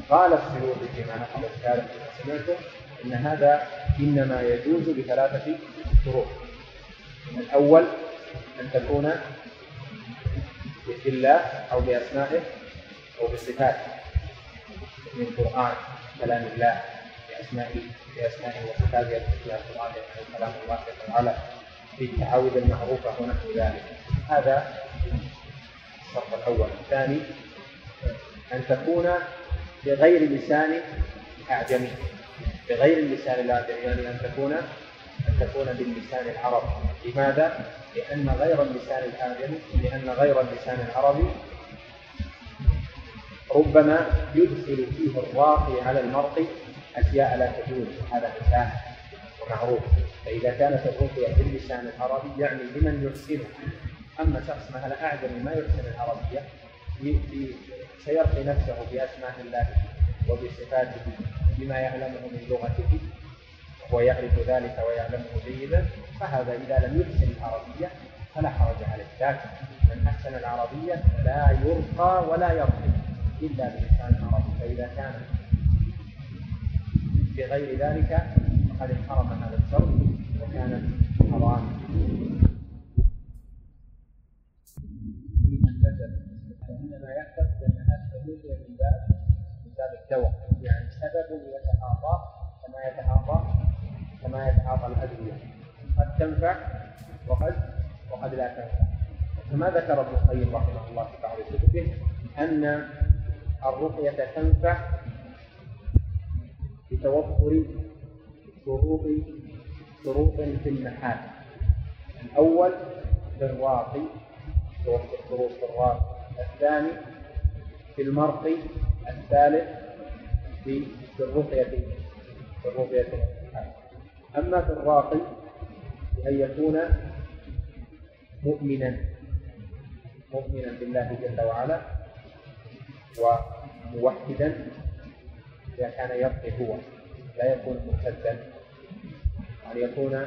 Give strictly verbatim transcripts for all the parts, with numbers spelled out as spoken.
قال السيوطي فيما نقل الشارح فيما سمعته إن هذا إنما يجوز بثلاثة شروط. الأول أن تكون باسم الله أو بأسمائه أو بصفاته، من القرآن كلام الله بأسمائه بأسمائه وصفاته في القرآن يعني كلام الله تعالى في التعاوذ المعروفة ونحو ذلك. هذا الشرط الأول. الثاني أن تكون بغير لسان أعجمي، بغير اللسان الأعجمي يعني أن تكون أن تكون باللسان العربي. لماذا؟ لأن غير اللسان الأعجمي لأن غير اللسان العربي ربما يدخل فيه الراقي على المرقي أشياء لا تجوز، هذا مثال ومعروف. فإذا كانت الرقية باللسان العربي يعني لمن يحسنه. أما شخص مثلا أعجمي ما يحسن العربية سيرقي نفسه بأسماء الله وبصفاته بما يعلمه من لغته وهو يعرف ذلك ويعلمه جيدا، فهذا إذا لم يحسن العربية فلا حرج عليه. لكن من أحسن العربية لا يرقى ولا يرقي إلا بلسان العربي، فإذا كان بغير ذلك فقد انحرم هذا الشرط وكان حراما. وإنما يحدث لأنها تجوز من باب من باب الدواء، يعني سبب يتعاطى كما يتعاطى كما يتعاطى الأدوية، قد تنفع وقد وقد لا تنفع. كما ذكر ابن القيم رحمه الله في بعض كتبه أن الرقية تنفع بتوفر شروط شروط في المحال. الأول في الراقي، توفر شروط في الراقي. الثاني في المرقي. الثالث في الرقية في الرقية المحال. أما في الراقي أن يكون مؤمنا مؤمنا بالله جل وعلا وموحدا إذا كان يرقي هو، لا يكون مرتدا، أن يكون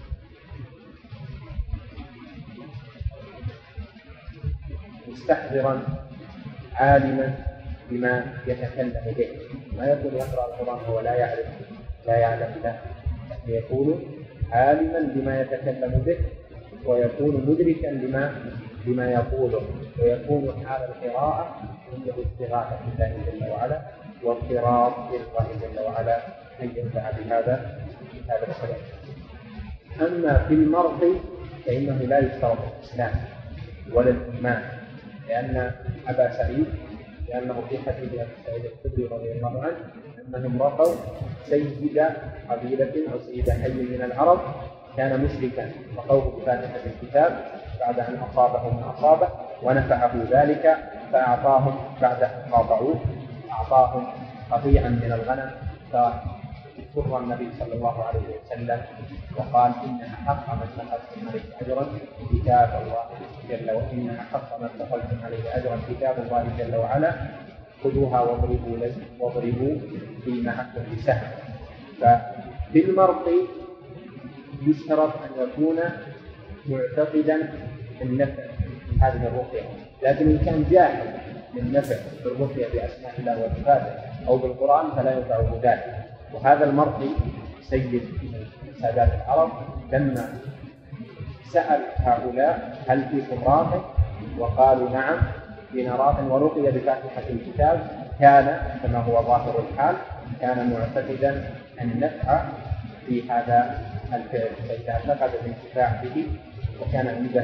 مستحضرا عالما بما يتكلم به، ما يكون يقرأ القرآن وهو لا يعرف لا يعلم له، يكون عالما بما يتكلم به ويكون مدركا لما لما يقوله، ويكون حال القراءة عنده استغاثة بالله جل وعلا واضطراب لله جل وعلا أن ينفع بهذا هذا السبب. أما في المرقي فإنه لا يشترط الإسلام ولا الإيمان، لأن أبا سعيد لأنه في حديث أبي سعيد الخدري رضي الله عنه أنهم رقوا سيد قبيلة أو سيد حي من العرب كان مشركا، رقوه بفاتحة الكتاب بعد أن أصابه من أصابه ونفعه ذلك، فأعطاهم بعد أن قاطعوه أعطاهم قطيعا من الغنم، فسر النبي صلى الله عليه وسلم وقال إن أحق ما اتخذتم عليه أجرا كتاب الله جل وعلا، إن أحق ما اتخذتم عليه أجرا كتاب الله جل وعلا، خذوها واضربوا لي واضربوا في معكم بسهم. ففي المرقي يشترط أن يكون معتقدا النفع هذه الرقية، لكن إن كان جاهل للنفع بالرقية بأسماء الله وصفاته أو بالقرآن فلا ينفعه ذلك. وهذا المرقي سيد سادات العرب لما سأل هؤلاء هل فيكم راقي؟ وقالوا نعم فينا راق ورقي بفاتحة الكتاب، كان كما هو ظاهر الحال كان معتقدا النفع في هذا الفعل، فإذا اعتقد الانتفاع به وكان عنده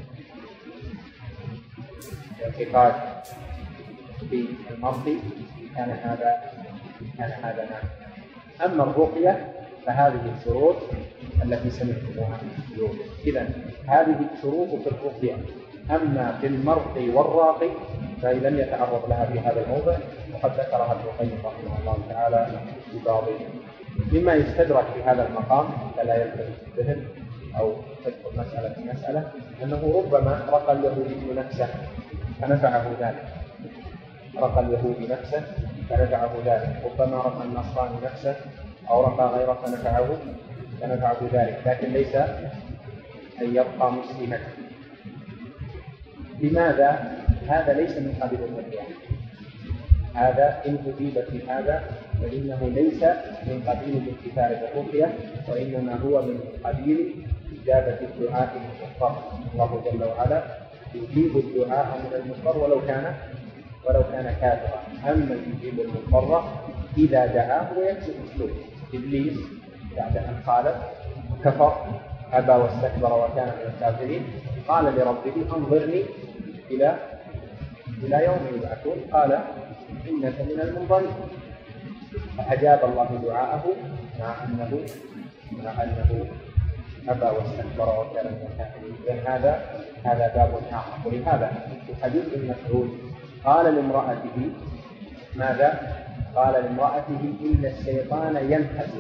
اعتقاد في المرقي كان هذا كان هذا نافعا. أما الرقية فهذه الشروط التي سمعتموها اليوم. إذن هذه الشروط في الرقية. أما في المرقي والراقي فإذا لم يتعرض لها في هذا الموضع، وقد ذكرها ابن القيم رحمه الله تعالى في بعض مما يستدرك في هذا المقام فلا يلتفت الذهن أو تدخل مسألة في مسألة، أنه ربما رقى اليهودي نفسه فنفعه ذلك، رقى اليهودي نفسه فنفعه ذلك، ربما رقى النصراني نفسه أو رقى غيره فنفعه فنفعه ذلك، لكن ليس أن يبقى مسلما. لماذا؟ هذا ليس من قبيل الرقية، هذا إن أجيب في هذا فإنه ليس من قبيل الاكتفاء بالرقية، وإنما هو من قبيل إجابة الدعاء المضطر. الله جل وعلا يجيب الدعاء من المضطر ولو كان ولو كان كافرا. أما يجيب المضطر إذا دعاه ويكسب السوء. إبليس بعد أن خالف كفر أبى واستكبر وكان من الكافرين قال لربه أنظرني إلى إلى يوم يبعثون، قال إنك من المنظرين، فأجاب الله دعاءه مع أنه مع أنه أبى واستكبر وكان من الكافرين. إذن هذا هذا باب آخر. ولهذا في حديث ابن مسعود قال لامرأته ماذا؟ قال لامرأته إن الشيطان ينحس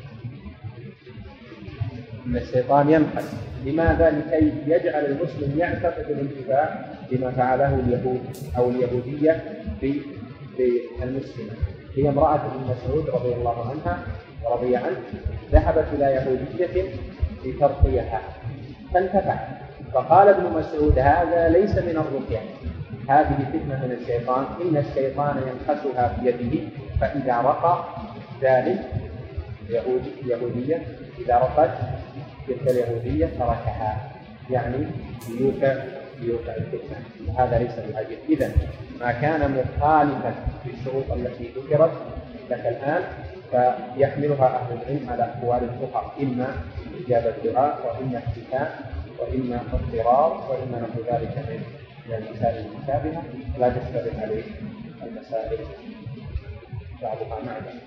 إن الشيطان ينحس لماذا؟ لكي يجعل المسلم يعتقد الانتفاع بما فعله اليهود أو اليهودية بالمسلمة. هي امرأة ابن مسعود رضي الله عنها ورضي عنه ذهبت إلى يهودية لترقيها فانتفعت، فقال ابن مسعود هذا ليس من الرقية، هذه فتنة من الشيطان، إن الشيطان ينحسها بيده، فإذا رقى ذلك يهودي يهودية إذا رقت تلك اليهودية تركها، يعني ليوقع ليوقع الفتنة، وهذا ليس بعجيب. إذن ما كان مخالفا للشروط التي ذكرت لك الآن فيحملها أهل العلم على أقوال أخرى، إما إجابة الدعاء وإما احتفاء وإما اضطرار وإما نحو ذلك من المسائل المشابهة، لا تشتبه عليه المسائل بعضها مع بعض.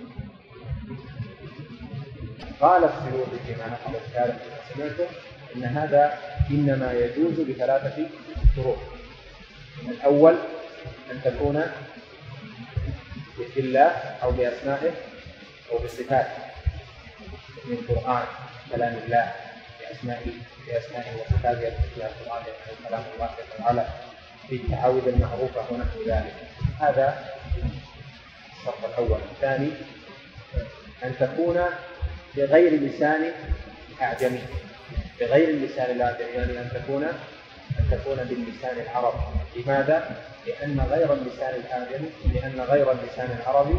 قال السيوطي فيما نقل الشارح فيما سمعته إن هذا إنما يجوز بثلاثة شروط. الأول أن تكون باسم الله أو بأسمائه أو بصفاته، من القرآن كلام الله بأسمائه بأسمائه وصفاته في القرآن يعني كلام الله تعالى في التعاوذ المعروفة ونحو ذلك. هذا الشرط الأول. الثاني أن تكون بغير لسان أعجمي، بغير اللسان الأعجمي يعني أن تكون أن تكون باللسان العربي. لماذا؟ لأن غير اللسان الأعجمي لأن غير اللسان العربي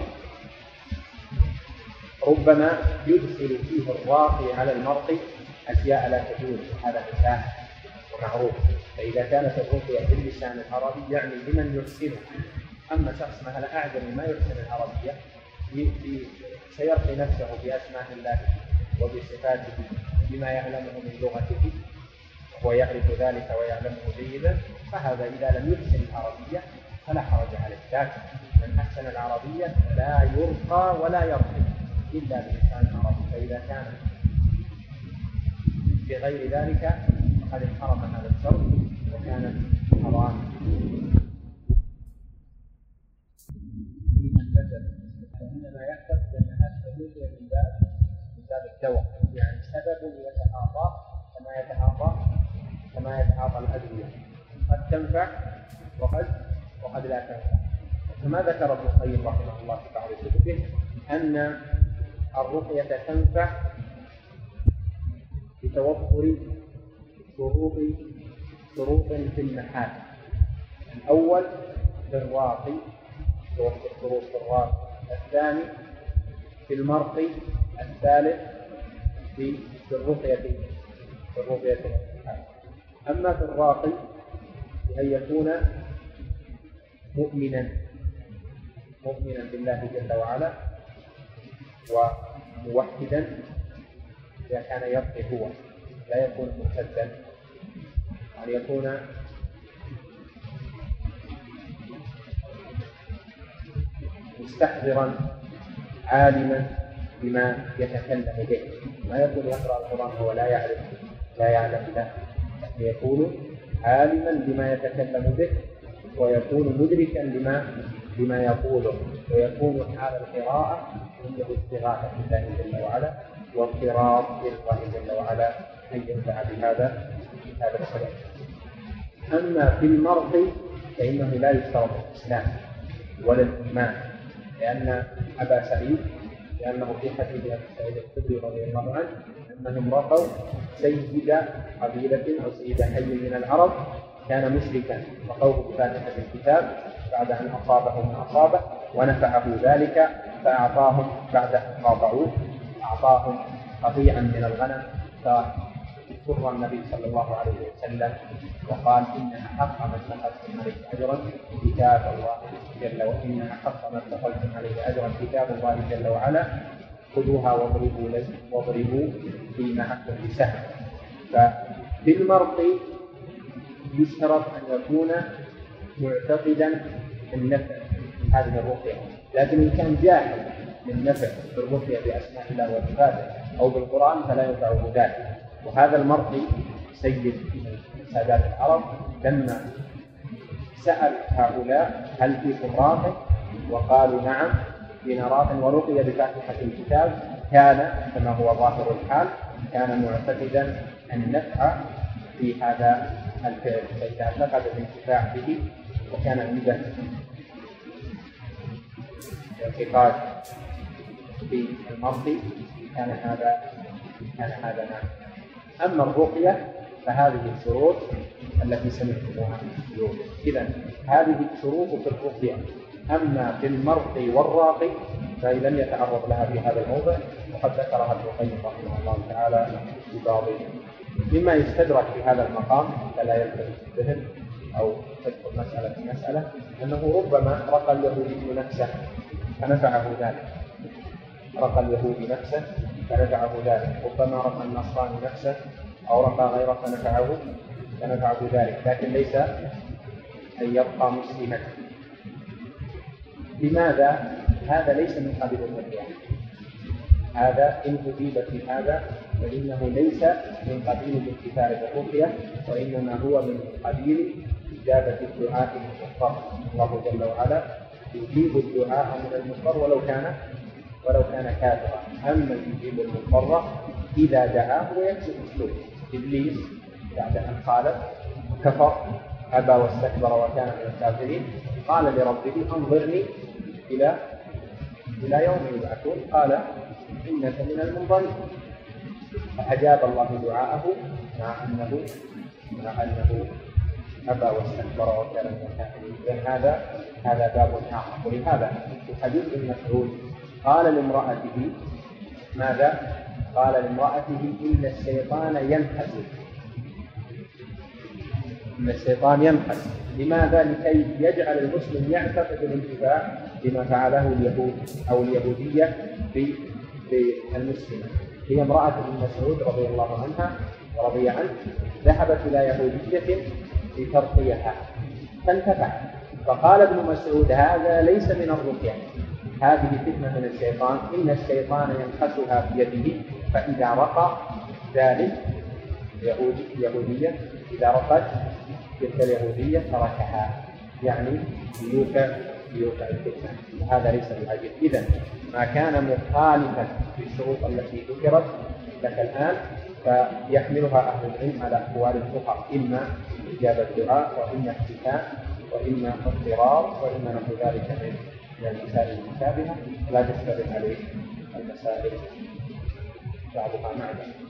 ربما يدخل فيه الراقي على المرقي أشياء لا تجوز، هذا مثال ومعروف. فإذا كانت الرقية باللسان العربي يعني لمن يحسنه. أما شخص مثلا أعجمي ما يحسن العربية سيرقي نفسه بأسماء الله وبصفاته بما يعلمه من لغته وهو يعرف ذلك ويعلمه جيدا، فهذا إذا لم يحسن العربية فلا حرج عليه. لكن من أحسن العربية لا يرقى ولا يرقي إلا بلسان العربي، فإذا كان بغير ذلك فقد انحرم هذا الشرط وكان حراما. وإنما يحدث لأنها تجوز من باب من باب الدواء، يعني سبب يتعاطى كما يتعاطى كما يتعاطى الأدوية، قد تنفع وقد وقد لا تنفع. كما ذكر ابن القيم رحمه الله في بعض كتبه أن الرقية تنفع بتوفر شروط شروط في المحال. الأول في الراقي، توفر شروط في الراقي. الثاني في المرقي. الثالث في الرقية في الرقية المحال. أما في الراقي أن يكون مؤمنا مؤمنا بالله جل وعلا وموحدا إذا كان يرقي هو، لا يكون مرتدا، أن يكون مستحضرا عالما بما يتكلم به، ما يكون يقرأ القرآن وهو لا يعرف لا يعلم له، يكون عالما بما يتكلم به ويكون مدركا لما بما يقوله، ويكون حال القراءة عنده استغاثة بالله جل وعلا واضطراب لله جل وعلا أن ينفع بهذا هذا السبب. أما في المرقي فإنه لا يشترط الإسلام ولا الإيمان، لأن أبا سعيد لأنه في حديث أبي سعيد الخدري رضي الله عنه أنهم رقوا سيد قبيلة أو سيد حي من العرب كان مشركا، رقوه بفاتحة الكتاب بعد أن أصابه ما أصابه ونفعه ذلك فأعطاهم بعد أن قاطعوه أعطاهم قطيعا من الغنم فسر النبي صلى الله عليه وسلم وقال إن أحق ما اتخذتم عليه أجرا كتاب الله جل وعلا إن أحق ما اتخذتم عليه أجرا كتاب الله جل وعلا خذوها واضربوا لي واضربوا في معكم بسهم. ففي المرق يشترط أن يكون معتقدا النفع هذه الرقية، لكن إن كان جاهل للنفع بالرقية بأسماء الله وصفاته أو بالقرآن فلا ينفعه ذلك. وهذا المرقي سيد سادات العرب لما سأل هؤلاء هل فيكم راقي وقالوا نعم فينا راق ورقي بفاتحة الكتاب كان كما هو ظاهر الحال كان معتقدا النفع في هذا الفعل، فإذا اعتقد الانتفاع به وكان عنده اعتقاد في المرضي كان هذا كان هذا نعم. أما الرقية فهذه الشروط التي سمعتموها اليوم. إذن هذه الشروط في الرقية. أما في المرقي والراقي فلم يتعرض لها في هذا الموضع، وقد ذكرها ابن القيم رحمه الله تعالى في بعض مما يستدرك في هذا المقام فلا يلتفت الذهن أو تدخل مسألة في مسألة أنه ربما رقى اليهودي نفسه فنفعه ذلك رقى اليهودي نفسه فنفعه ذلك ربما رقى النصراني نفسه أو رقى غيره فنفعه فنفعه ذلك، لكن ليس أن يبقى مسلما. لماذا؟ هذا ليس من قبيل الرقية. هذا إن أجيب في هذا فإنه ليس من قبيل الانتفاع بالرقية، وإنما هو من قبيل إجابة الدعاء المضطر. الله جل وعلا يجيب الدعاء من المضطر ولو كان ولو كان كافرا. أما يجيب المضطر إذا دعاه ويكسب السوء. إبليس بعد أن خالف كفر أبى واستكبر وكان من الكافرين قال لربه أنظرني إلى إلى يوم يبعثون قال إنك من المنظرين، فأجاب الله دعاءه مع أنه مع أنه أبى واستكبر وكان من الكافرين. إذن هذا هذا باب آخر. ولهذا في حديث ابن مسعود قال لامرأته ماذا؟ قال لامرأته إن الشيطان ينحس إن الشيطان ينحس. لماذا؟ لكي يجعل المسلم يعتقد الانتفاع بما فعله اليهود أو اليهودية بالمسلمين. هي امرأة ابن مسعود رضي الله عنها ورضي عنه ذهبت إلى يهودية لترقيها فانتفع، فقال ابن مسعود هذا ليس من الرقية، هذه فتنة من الشيطان، إن الشيطان ينحسها بيده فإذا رقى ذلك يهودي يهودية إذا رقت تلك اليهودية تركها، يعني ليوقع ليوقع الفتنة، وهذا ليس بالعجيب. إذن ما كان مخالفا للشروط التي ذكرت لك الآن فيحملها أهل العلم على أقوال الفقهاء، إما إجابة الدعاء وإما احتكام وإما اضطرار وإما نحو ذلك من المسائل المشابهة لا تشتبه عليه المسائل بعضها مع بعض.